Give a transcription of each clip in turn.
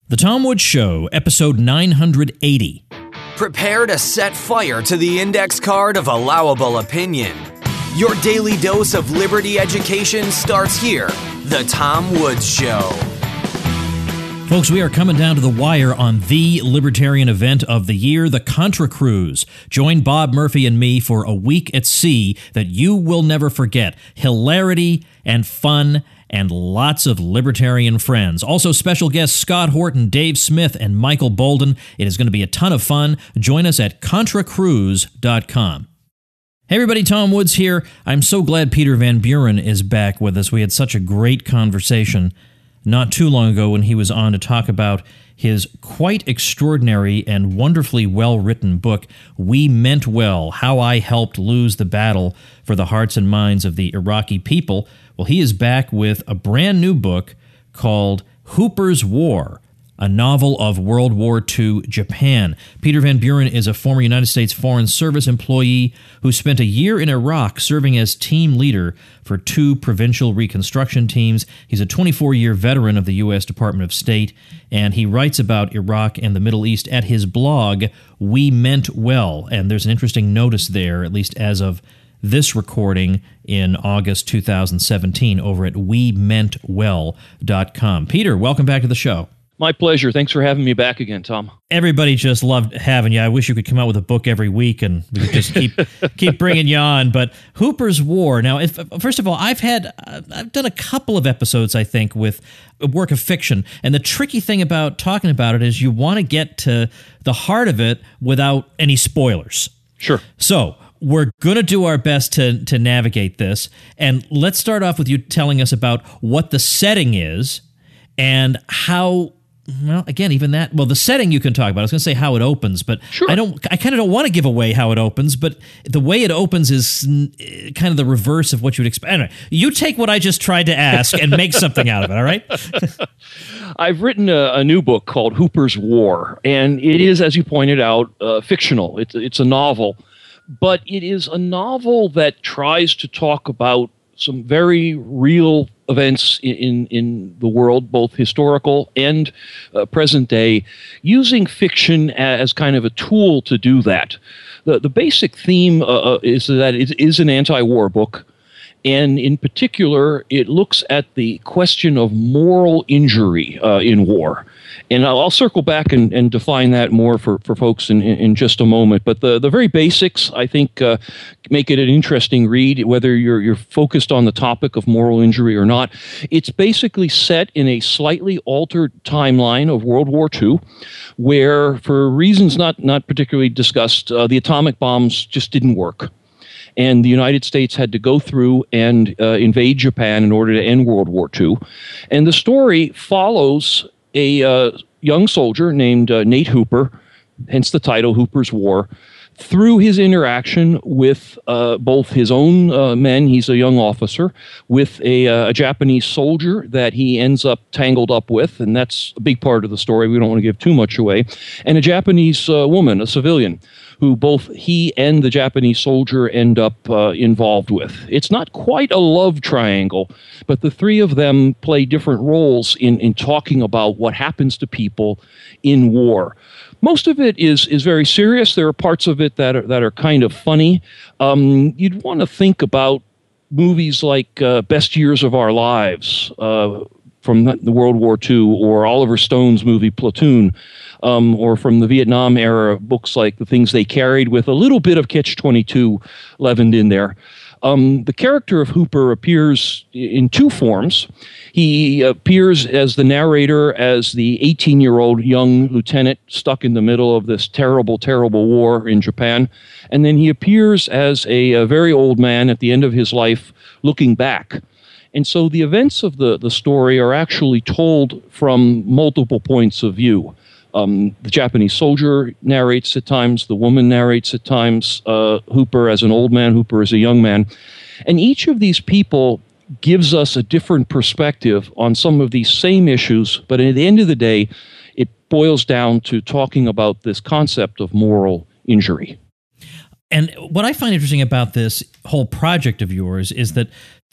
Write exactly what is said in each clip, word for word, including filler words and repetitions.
The Tom Woods Show, episode nine hundred eighty. Prepare to set fire to the index card of allowable opinion. Your daily dose of liberty education starts here. The Tom Woods Show. Folks, we are coming down to the wire on the libertarian event of the year, the Contra Cruise. Join Bob Murphy and me for a week at sea that you will never forget. Hilarity and fun and lots of libertarian friends. Also, special guests Scott Horton, Dave Smith, and Michael Bolden. It is going to be a ton of fun. Join us at contra cruise dot com. Hey everybody, Tom Woods here. I'm so glad Peter Van Buren is back with us. We had such a great conversation not too long ago when he was on to talk about his quite extraordinary and wonderfully well-written book, We Meant Well, How I Helped Lose the Battle for the Hearts and Minds of the Iraqi People. Well, he is back with a brand new book called Hooper's War, a novel of World War Two Japan. Peter Van Buren is a former United States Foreign Service employee who spent a year in Iraq serving as team leader for two provincial reconstruction teams. He's a twenty-four-year veteran of the U S Department of State, and he writes about Iraq and the Middle East at his blog, We Meant Well. And there's an interesting notice there, at least as of this recording in August two thousand seventeen, over at we meant well dot com. Peter, welcome back to the show. My pleasure. Thanks for having me back again, Tom. Everybody just loved having you. I wish you could come out with a book every week and we could just keep keep bringing you on. But Hooper's War. Now, if, first of all, I've had uh, I've done a couple of episodes, I think, with a work of fiction, and the tricky thing about talking about it is you want to get to the heart of it without any spoilers. Sure. So we're going to do our best to to navigate this, and let's start off with you telling us about what the setting is and how. Well, again, even that, well, the setting you can talk about. I was going to say how it opens, but sure. I don't, I kind of don't want to give away how it opens, but the way it opens is kind of the reverse of what you would expect. Anyway, you take what I just tried to ask and make something out of it, all right? I've written a, a new book called Hooper's War, and it is, as you pointed out, uh, fictional. It's, it's a novel, but it is a novel that tries to talk about some very real events in, in, in the world, both historical and uh, present day, using fiction as kind of a tool to do that. The, the basic theme uh, is that it is an anti-war book, and in particular, it looks at the question of moral injury uh, in war. And I'll, I'll circle back and, and define that more for, for folks in, in, in just a moment. But the, the very basics, I think, uh, make it an interesting read, whether you're, you're focused on the topic of moral injury or not. It's basically set in a slightly altered timeline of World War Two, where, for reasons not, not particularly discussed, uh, the atomic bombs just didn't work. And the United States had to go through and uh, invade Japan in order to end World War Two. And the story follows a uh, young soldier named uh, Nate Hooper, hence the title Hooper's War, through his interaction with uh, both his own uh, men, he's a young officer, with a, uh, a Japanese soldier that he ends up tangled up with, and that's a big part of the story, we don't want to give too much away, and a Japanese uh, woman, a civilian, who both he and the Japanese soldier end up uh, involved with. It's not quite a love triangle, but the three of them play different roles in, in talking about what happens to people in war. Most of it is is very serious. There are parts of it that are, that are kind of funny. Um, you'd want to think about movies like uh, Best Years of Our Lives uh, from the World War Two, or Oliver Stone's movie Platoon, um, or from the Vietnam era, books like The Things They Carried, with a little bit of Catch twenty-two leavened in there. Um, the character of Hooper appears in two forms. He appears as the narrator, as the eighteen-year-old young lieutenant stuck in the middle of this terrible, terrible war in Japan. And then he appears as a, a very old man at the end of his life looking back. And so the events of the, the story are actually told from multiple points of view. Um, the Japanese soldier narrates at times, the woman narrates at times, uh, Hooper as an old man, Hooper as a young man. And each of these people gives us a different perspective on some of these same issues, but at the end of the day, it boils down to talking about this concept of moral injury. And what I find interesting about this whole project of yours is that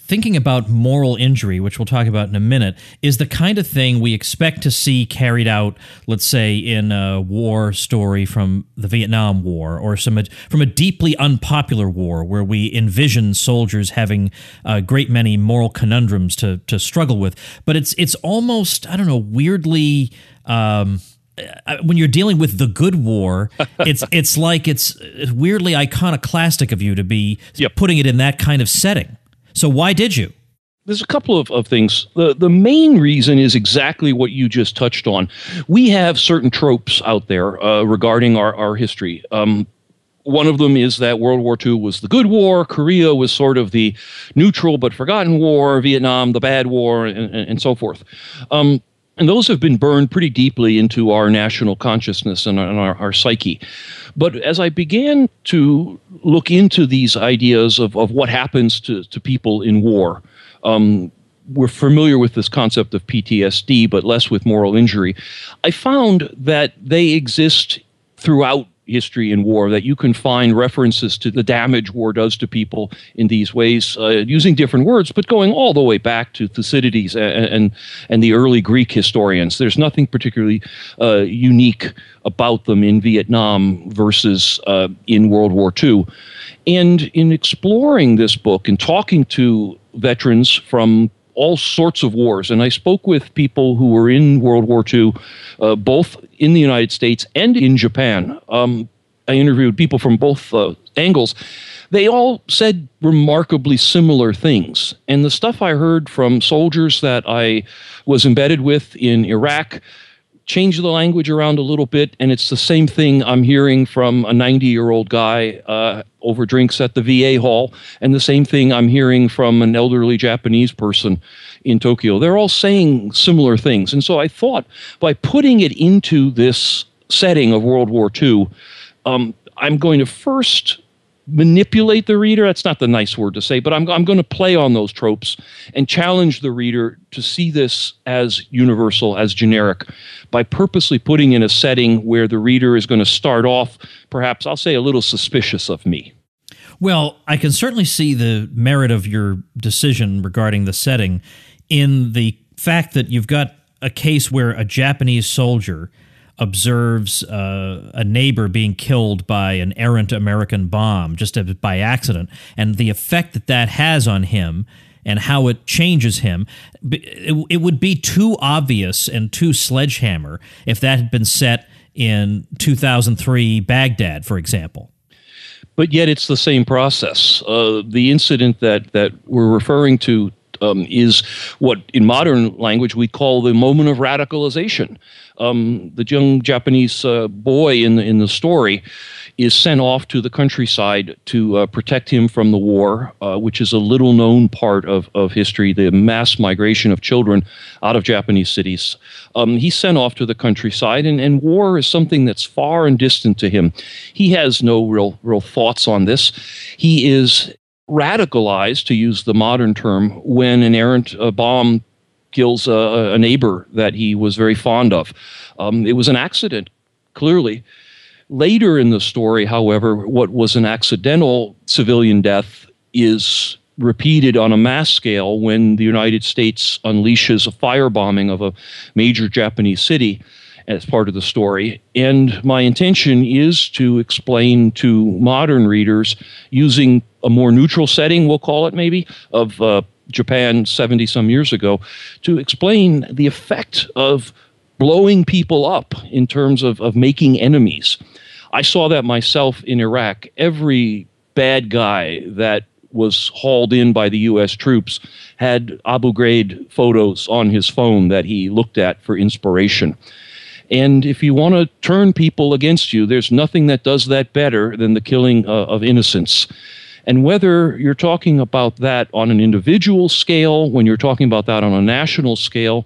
thinking about moral injury, which we'll talk about in a minute, is the kind of thing we expect to see carried out, let's say, in a war story from the Vietnam War or some from a deeply unpopular war where we envision soldiers having a great many moral conundrums to to struggle with. But it's it's almost, I don't know, weirdly... Um, when you're dealing with the good war, it's it's like it's weirdly iconoclastic of you to be yep. putting it in that kind of setting. So why did you? There's a couple of, of things. The the main reason is exactly what you just touched on. We have certain tropes out there uh, regarding our, our history. Um, one of them is that World War Two was the good war, Korea was sort of the neutral but forgotten war, Vietnam the bad war, and, and, and so forth. Um, And those have been burned pretty deeply into our national consciousness and our, and our, our psyche. But as I began to look into these ideas of, of what happens to, to people in war, um, we're familiar with this concept of P T S D, but less with moral injury. I found that they exist throughout history in war, that you can find references to the damage war does to people in these ways, uh, using different words, but going all the way back to Thucydides and and, and the early Greek historians. There's nothing particularly uh, unique about them in Vietnam versus uh, in World War Two. And in exploring this book and talking to veterans from all sorts of wars, and I spoke with people who were in World War Two, uh, both in the United States and in Japan. Um, I interviewed people from both uh, angles. They all said remarkably similar things. And the stuff I heard from soldiers that I was embedded with in Iraq changed the language around a little bit, and it's the same thing I'm hearing from a ninety-year-old guy uh, over drinks at the V A hall, and the same thing I'm hearing from an elderly Japanese person in Tokyo. They're all saying similar things. And so I thought, by putting it into this setting of World War Two, um, I'm going to first manipulate the reader. That's not the nice word to say, but I'm, I'm going to play on those tropes and challenge the reader to see this as universal, as generic, by purposely putting in a setting where the reader is going to start off, perhaps, I'll say, a little suspicious of me. Well, I can certainly see the merit of your decision regarding the setting in the fact that you've got a case where a Japanese soldier observes uh, a neighbor being killed by an errant American bomb just by accident, and the effect that that has on him and how it changes him. It, it would be too obvious and too sledgehammer if that had been set in two thousand three Baghdad, for example. But yet it's the same process. Uh, the incident that, that we're referring to Um, is what in modern language we call the moment of radicalization. Um, the young Japanese uh, boy in the, in the story is sent off to the countryside to uh, protect him from the war, uh, which is a little known part of, of history, the mass migration of children out of Japanese cities. Um, he's sent off to the countryside, and, and war is something that's far and distant to him. He has no real, real thoughts on this. He is radicalized, to use the modern term, when an errant uh, bomb kills a, a neighbor that he was very fond of. Um, it was an accident, clearly. Later in the story, however, what was an accidental civilian death is repeated on a mass scale when the United States unleashes a firebombing of a major Japanese city as part of the story. And my intention is to explain to modern readers, using a more neutral setting, we'll call it maybe, of uh, Japan seventy some years ago, to explain the effect of blowing people up in terms of, of making enemies. I saw that myself in Iraq. Every bad guy that was hauled in by the U S troops had Abu Ghraib photos on his phone that he looked at for inspiration. And if you want to turn people against you, there's nothing that does that better than the killing uh, of innocents. And whether you're talking about that on an individual scale, when you're talking about that on a national scale,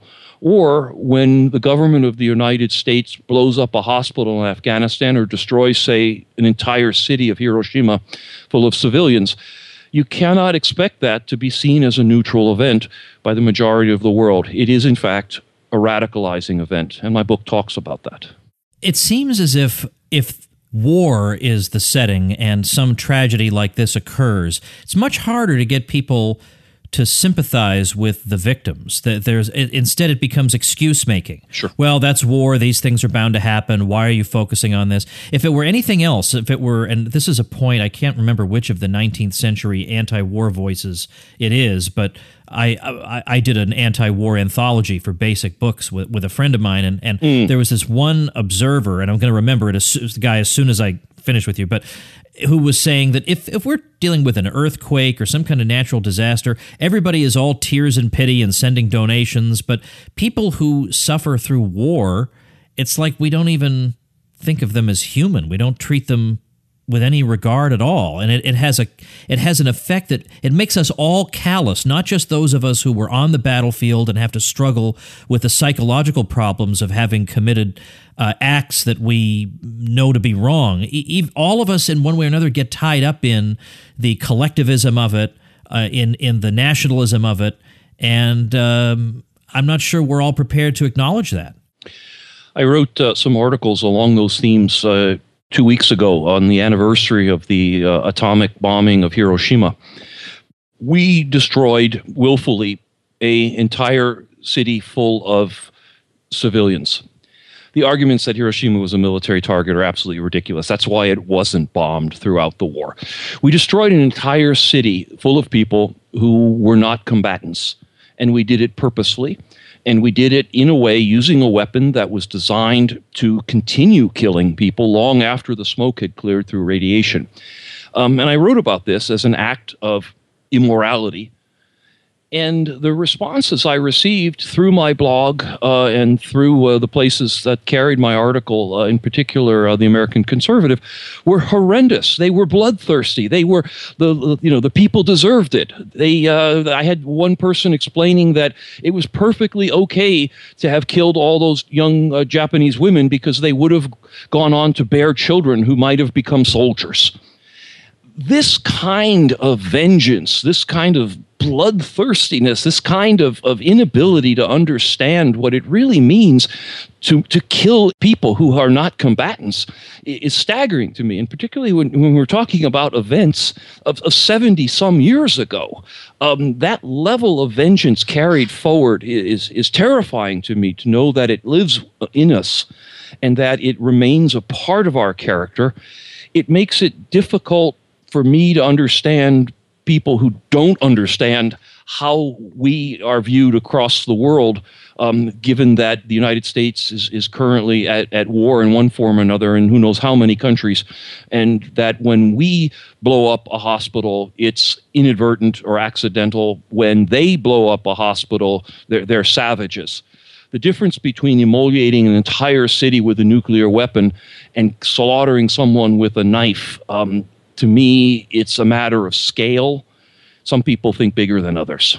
or when the government of the United States blows up a hospital in Afghanistan or destroys, say, an entire city of Hiroshima full of civilians, you cannot expect that to be seen as a neutral event by the majority of the world. It is, in fact, a radicalizing event, and my book talks about that. It seems as if if war is the setting and some tragedy like this occurs, it's much harder to get people to sympathize with the victims. That there's it, instead it becomes excuse making. Sure. Well, that's war. These things are bound to happen. Why are you focusing on this? If it were anything else, if it were, and this is a point, I can't remember which of the nineteenth century anti-war voices it is, but I I, I did an anti-war anthology for Basic Books with, with a friend of mine, and, and mm. there was this one observer, and I'm going to remember it as the guy as soon as I finish with you, but who was saying that if, if we're dealing with an earthquake or some kind of natural disaster, everybody is all tears and pity and sending donations, but people who suffer through war, it's like we don't even think of them as human. We don't treat them with any regard at all, and it, it has a it has an effect that it makes us all callous, not just those of us who were on the battlefield and have to struggle with the psychological problems of having committed uh, acts that we know to be wrong. E- all of us, in one way or another, get tied up in the collectivism of it, uh, in in the nationalism of it, and um, I'm not sure we're all prepared to acknowledge that. I wrote uh, some articles along those themes Uh two weeks ago on the anniversary of the uh, atomic bombing of Hiroshima. We destroyed willfully an entire city full of civilians. The arguments that Hiroshima was a military target are absolutely ridiculous. That's why it wasn't bombed throughout the war. We destroyed an entire city full of people who were not combatants, and we did it purposefully. And we did it in a way using a weapon that was designed to continue killing people long after the smoke had cleared through radiation. Um, and I wrote about this as an act of immorality. And the responses I received through my blog uh, and through uh, the places that carried my article, uh, in particular uh, the American Conservative, were horrendous. They were bloodthirsty. They were the you know the people deserved it. They uh, I had one person explaining that it was perfectly okay to have killed all those young uh, Japanese women because they would have gone on to bear children who might have become soldiers. This kind of vengeance, this kind of bloodthirstiness, this kind of, of inability to understand what it really means to, to kill people who are not combatants is staggering to me. And particularly when, when we're talking about events of, of seventy-some years ago, um, that level of vengeance carried forward is, is terrifying to me, to know that it lives in us and that it remains a part of our character. It makes it difficult for me to understand people who don't understand how we are viewed across the world, um, given that the United States is, is currently at, at war in one form or another in who knows how many countries, and that when we blow up a hospital, it's inadvertent or accidental. When they blow up a hospital, they're, they're savages. The difference between emoliating an entire city with a nuclear weapon and slaughtering someone with a knife, um, to me, it's a matter of scale. Some people think bigger than others.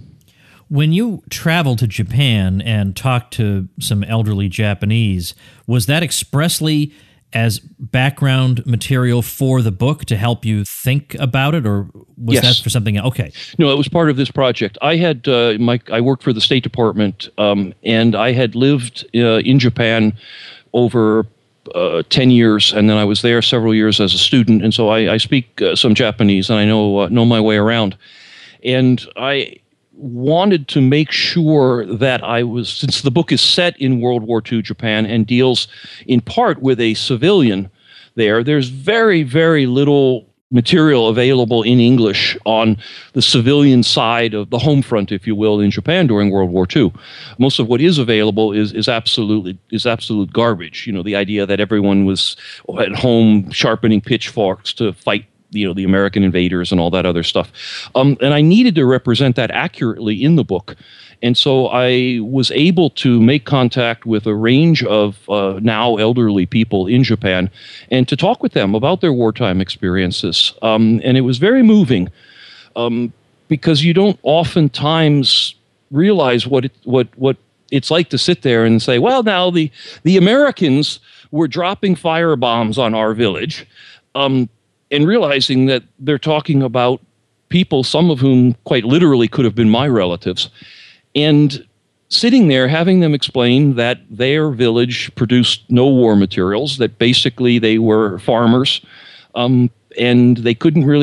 When you traveled to Japan and talked to some elderly Japanese, was that expressly as background material for the book to help you think about it, or was yes. that for something else? Okay. No, it was part of this project. I had uh, my I worked for the State Department, um, and I had lived uh, in Japan over Uh, ten years, and then I was there several years as a student, and so I, I speak uh, some Japanese, and I know uh, know my way around. And I wanted to make sure that I was, since the book is set in World War Two Japan and deals in part with a civilian there, there's very, very little material available in English on the civilian side of the home front, if you will, in Japan during World War Two. Most of what is available is is absolutely is absolute garbage. You know, the idea that everyone was at home sharpening pitchforks to fight, you know, the American invaders and all that other stuff. Um, and I needed to represent that accurately in the book. And so I was able to make contact with a range of uh, now elderly people in Japan and to talk with them about their wartime experiences. Um, and it was very moving um, because you don't oftentimes realize what it, what what it's like to sit there and say, well, now the, the Americans were dropping firebombs on our village, um, and realizing that they're talking about people, some of whom quite literally could have been my relatives. And sitting there, having them explain that their village produced no war materials, that basically they were farmers, um, and they couldn't really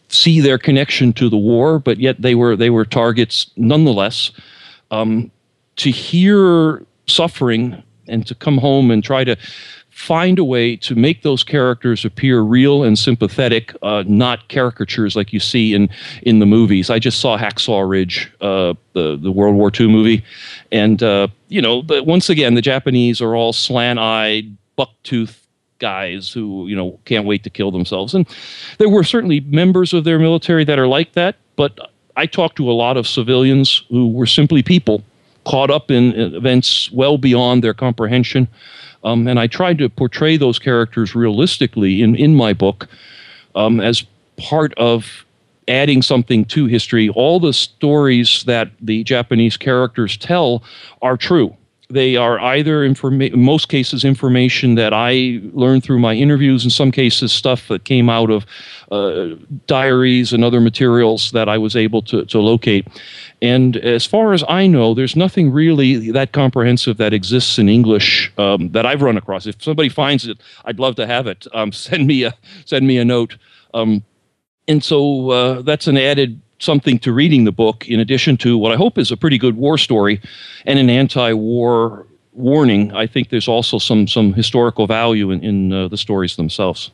see their connection to the war, but yet they were they were targets nonetheless. Um, to hear suffering and to come home and try to find a way to make those characters appear real and sympathetic, uh, not caricatures like you see in, in the movies. I just saw Hacksaw Ridge, uh, the, the World War Two movie. And, uh, you know, but once again, the Japanese are all slant-eyed, buck-toothed guys who, you know, can't wait to kill themselves. And there were certainly members of their military that are like that, but I talked to a lot of civilians who were simply people caught up in events well beyond their comprehension. Um, and I tried to portray those characters realistically in, in my book um, as part of adding something to history. All the stories that the Japanese characters tell are true. They are either, informa- in most cases, information that I learned through my interviews, in some cases stuff that came out of uh, diaries and other materials that I was able to, to locate. And as far as I know, there's nothing really that comprehensive that exists in English um, that I've run across. If somebody finds it, I'd love to have it. Um, send me a send me a note. Um, and so uh, that's an added something to reading the book, in addition to what I hope is a pretty good war story and an anti-war warning. I think there's also some some historical value in, in uh, the stories themselves.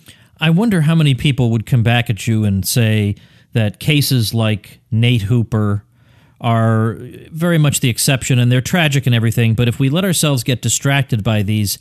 I wonder how many people would come back at you and say that cases like Nate Hooper are very much the exception, and they're tragic and everything, but if we let ourselves get distracted by these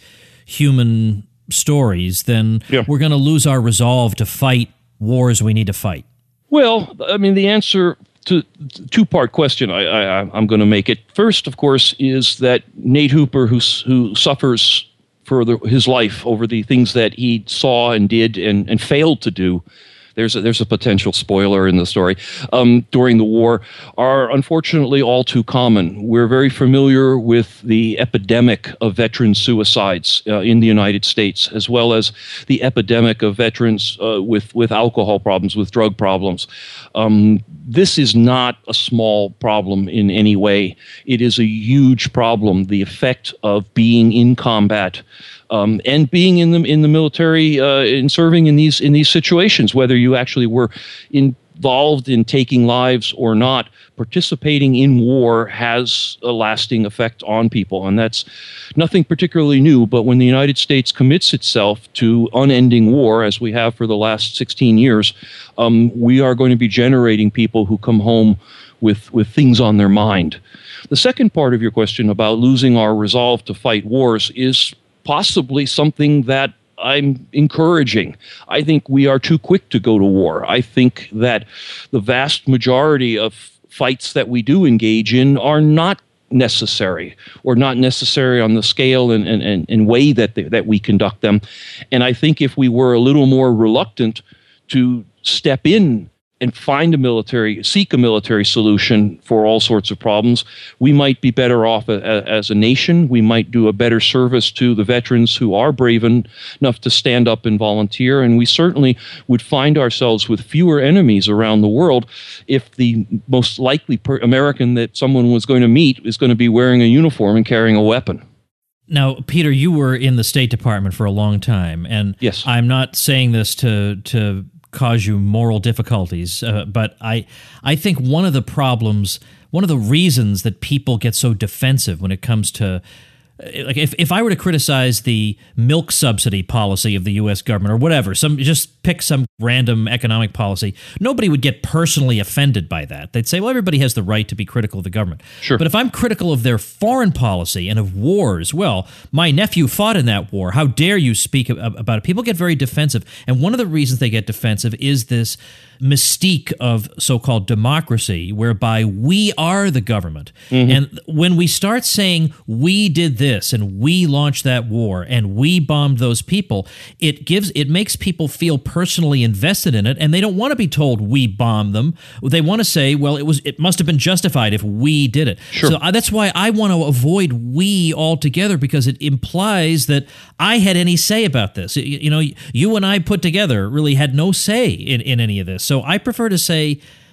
human stories, then yeah. we're going to lose our resolve to fight wars we need to fight. Well, I mean, the answer to the two-part question, I, I, I'm going to make it. First, of course, is that Nate Hooper, who, who suffers for the, his life over the things that he saw and did and, and failed to do, there's a, there's a potential spoiler in the story, um, during the war, are unfortunately all too common. We're very familiar with the epidemic of veteran suicides uh, in the United States, as well as the epidemic of veterans uh, with, with alcohol problems, with drug problems. Um, this is not a small problem in any way. It is a huge problem, the effect of being in combat. Um, and being in the in the military, uh, in serving in these in these situations, whether you actually were involved in taking lives or not, participating in war has a lasting effect on people, and that's nothing particularly new. But when the United States commits itself to unending war, as we have for the last sixteen years, um, we are going to be generating people who come home with with things on their mind. The second part of your question about losing our resolve to fight wars is possibly something that I'm encouraging. I think we are too quick to go to war. I think that the vast majority of fights that we do engage in are not necessary, or not necessary on the scale and, and, and, and way that, they, that we conduct them. And I think if we were a little more reluctant to step in and find a military, seek a military solution for all sorts of problems, we might be better off a, a, as a nation. We might do a better service to the veterans who are brave enough to stand up and volunteer, and we certainly would find ourselves with fewer enemies around the world if the most likely per- American that someone was going to meet is going to be wearing a uniform and carrying a weapon. Now, Peter, you were in the State Department for a long time, and yes. I'm not saying this to to cause you moral difficulties, uh, but I I think one of the problems, one of the reasons that people get so defensive when it comes to, like, if, if I were to criticize the milk subsidy policy of the U S government or whatever, some just pick some random economic policy, nobody would get personally offended by that. They'd say, well, everybody has the right to be critical of the government. Sure. But if I'm critical of their foreign policy and of wars, well, my nephew fought in that war. How dare you speak about it? People get very defensive. And one of the reasons they get defensive is this mystique of so-called democracy, whereby we are the government. Mm-hmm. And when we start saying we did this and we launched that war and we bombed those people, it gives it makes people feel personally invested in it, and they don't want to be told we bombed them. They want to say, well, it was it must have been justified if we did it. Sure. So uh, that's why I want to avoid we altogether, because it implies that I had any say about this. You, you know, you and I put together really had no say in, in any of this. So I prefer to say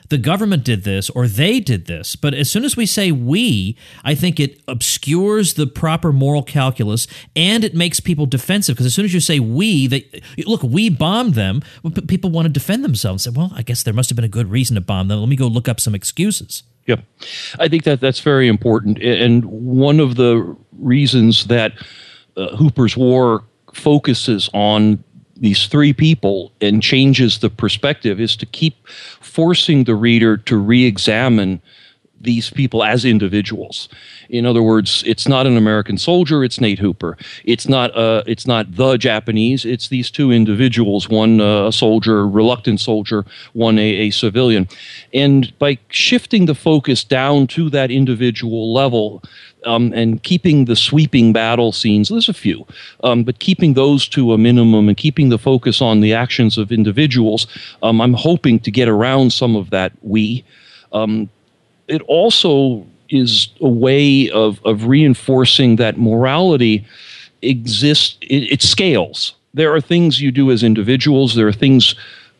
the government did this or they did this. But as soon as we say we, I think it obscures the proper moral calculus and it makes people defensive. Because as soon as you say we, they look, we bombed them, people want to defend themselves and say, well, I guess there must have been a good reason to bomb them. Let me go look up some excuses. Yep. I think that that's very important. And one of the reasons that uh, Hooper's War focuses on these three people and changes the perspective is to keep forcing the reader to re-examine these people as individuals. In other words, it's not an American soldier, it's Nate Hooper. It's not uh, it's not the Japanese, it's these two individuals, one uh, a soldier, a reluctant soldier, one a, a civilian. And by shifting the focus down to that individual level, Um, and keeping the sweeping battle scenes, there's a few, um, but keeping those to a minimum and keeping the focus on the actions of individuals, um, I'm hoping to get around some of that we. Um, it also is a way of, of reinforcing that morality exists, it, it scales. There are things you do as individuals, there are things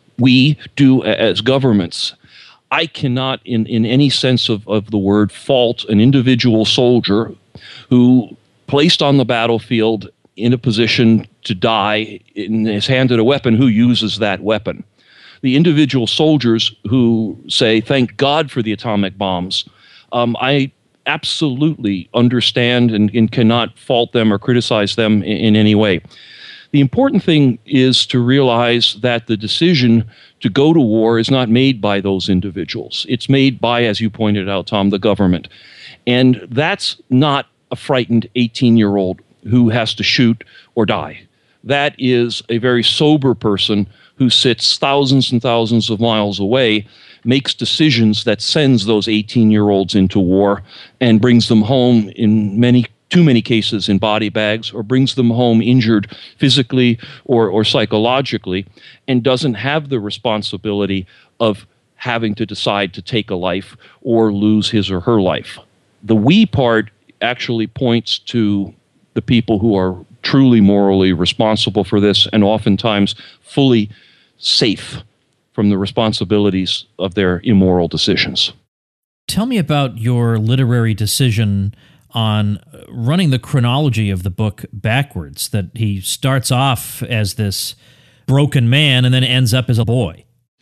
we do as governments. I cannot, in, in any sense of, of the word, fault an individual soldier who, placed on the battlefield in a position to die, and is handed a weapon, who uses that weapon. The individual soldiers who say, thank God for the atomic bombs, um, I absolutely understand and, and cannot fault them or criticize them in, in any way. The important thing is to realize that the decision to go to war is not made by those individuals. It's made by, as you pointed out, Tom, the government. And that's not a frightened eighteen-year-old who has to shoot or die. That is a very sober person who sits thousands and thousands of miles away, makes decisions that sends those eighteen-year-olds into war and brings them home in many too many cases in body bags, or brings them home injured physically or, or psychologically, and doesn't have the responsibility of having to decide to take a life or lose his or her life. The we part actually points to the people who are truly morally responsible for this and oftentimes fully safe from the responsibilities of their immoral decisions. Tell me about your literary decision on running the chronology of the book backwards, that he starts off as this broken man and then ends up as a boy.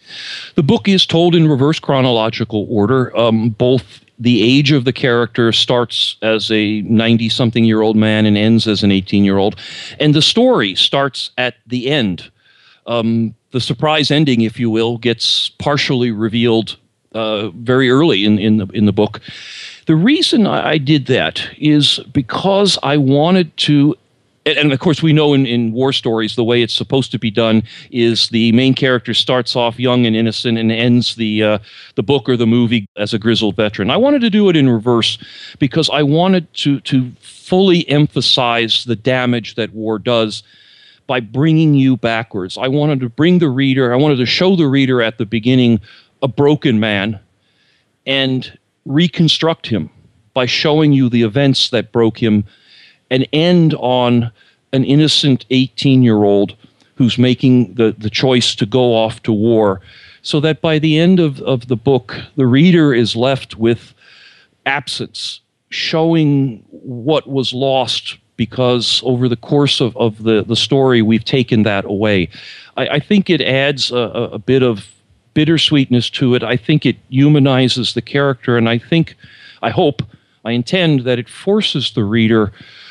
The book is told in reverse chronological order. Um, both the age of the character starts as a ninety-something-year-old man and ends as an eighteen-year-old. And the story starts at the end. Um, the surprise ending, if you will, gets partially revealed uh, very early in, in, the, in the book. The reason I did that is because I wanted to, and of course we know in, in war stories the way it's supposed to be done is the main character starts off young and innocent and ends the uh, the book or the movie as a grizzled veteran. I wanted to do it in reverse because I wanted to to fully emphasize the damage that war does by bringing you backwards. I wanted to bring the reader, I wanted to show the reader at the beginning a broken man and reconstruct him by showing you the events that broke him and end on an innocent eighteen-year-old who's making the, the choice to go off to war, so that by the end of, of the book, the reader is left with absence, showing what was lost because over the course of, of the, the story, we've taken that away. I, I think it adds a, a bit of bittersweetness to it. I think it humanizes the character, and I think, I hope, I intend that it forces the reader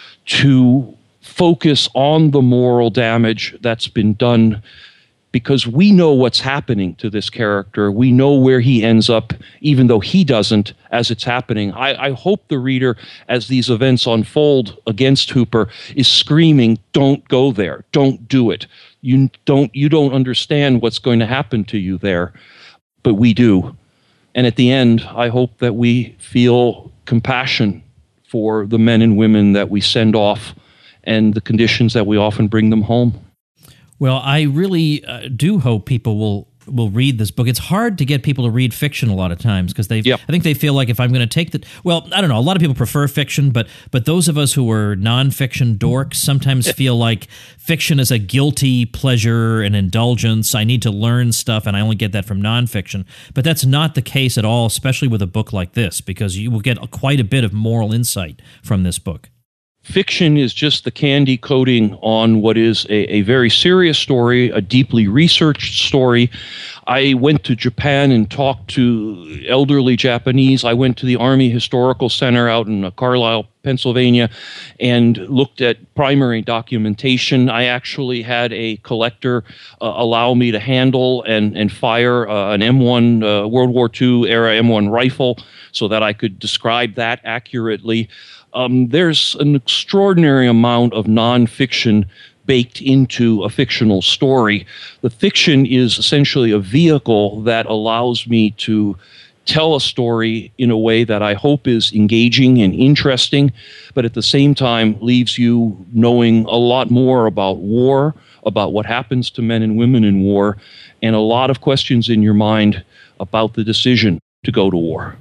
to focus on the moral damage that's been done, because we know what's happening to this character. We know where he ends up, even though he doesn't, as it's happening. I, I hope the reader, as these events unfold against Hooper, is screaming, don't go there, don't do it. You don't, you don't understand what's going to happen to you there, but we do. And at the end, I hope that we feel compassion for the men and women that we send off and the conditions that we often bring them home. Well, I really uh, do hope people will will read this book. It's hard to get people to read fiction a lot of times because they, Yep. I think they feel like if I'm going to take the, well, I don't know. A lot of people prefer fiction, but but those of us who are nonfiction dorks sometimes feel like fiction is a guilty pleasure and indulgence. I need to learn stuff, and I only get that from nonfiction. But that's not the case at all, especially with a book like this, because you will get quite a bit of moral insight from this book. Fiction is just the candy coating on what is a, a very serious story, a deeply researched story. I went to Japan and talked to elderly Japanese. I went to the Army Historical Center out in Carlisle, Pennsylvania, and looked at primary documentation. I actually had a collector uh, allow me to handle and, and fire uh, an M one uh, World War Two era M one rifle so that I could describe that accurately. Um, there's an extraordinary amount of nonfiction baked into a fictional story. The fiction is essentially a vehicle that allows me to tell a story in a way that I hope is engaging and interesting, but at the same time leaves you knowing a lot more about war, about what happens to men and women in war, and a lot of questions in your mind about the decision to go to war.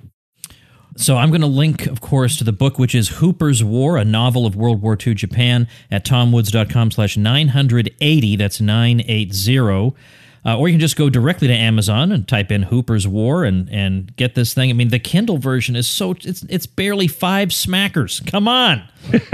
So I'm going to link, of course, to the book, which is Hooper's War, a novel of World War Two Japan, at tomwoods.com slash 980. That's nine eighty. Uh, or you can just go directly to Amazon and type in Hooper's War and, and get this thing. I mean, the Kindle version is so, it's it's barely five smackers. Come on.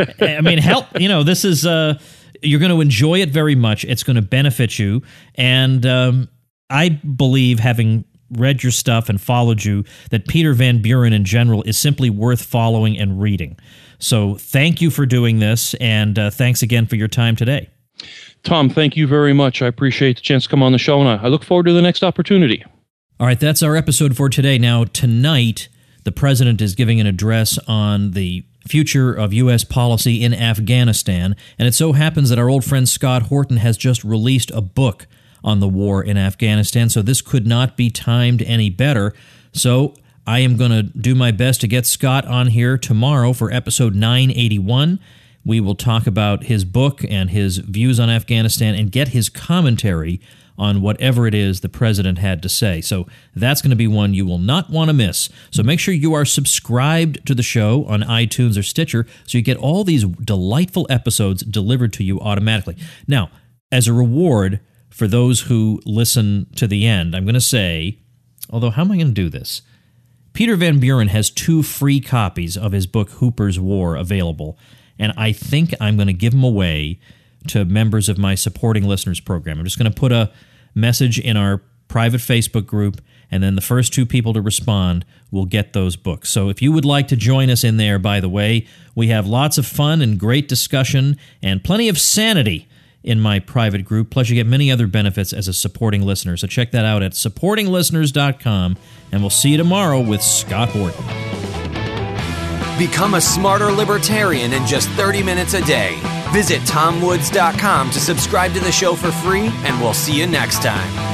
I mean, help. You know, this is, uh, you're going to enjoy it very much. It's going to benefit you. And um, I believe, having read your stuff and followed you, that Peter Van Buren in general is simply worth following and reading. So thank you for doing this, and uh, thanks again for your time today. Tom, thank you very much. I appreciate the chance to come on the show, and I look forward to the next opportunity. All right, that's our episode for today. Now, tonight, the president is giving an address on the future of U S policy in Afghanistan, and it so happens that our old friend Scott Horton has just released a book on the war in Afghanistan, so this could not be timed any better. So I am going to do my best to get Scott on here tomorrow for episode nine eighty-one. We will talk about his book and his views on Afghanistan and get his commentary on whatever it is the president had to say. So that's going to be one you will not want to miss. So make sure you are subscribed to the show on iTunes or Stitcher so you get all these delightful episodes delivered to you automatically. Now, as a reward for those who listen to the end, I'm going to say, although how am I going to do this? Peter Van Buren has two free copies of his book, Hooper's War, available, and I think I'm going to give them away to members of my supporting listeners program. I'm just going to put a message in our private Facebook group, and then the first two people to respond will get those books. So if you would like to join us in there, by the way, we have lots of fun and great discussion and plenty of sanity in my private group, plus you get many other benefits as a supporting listener. So check that out at supporting listeners dot com, and we'll see you tomorrow with Scott Horton. Become a smarter libertarian in just thirty minutes a day. Visit tom woods dot com to subscribe to the show for free, and we'll see you next time.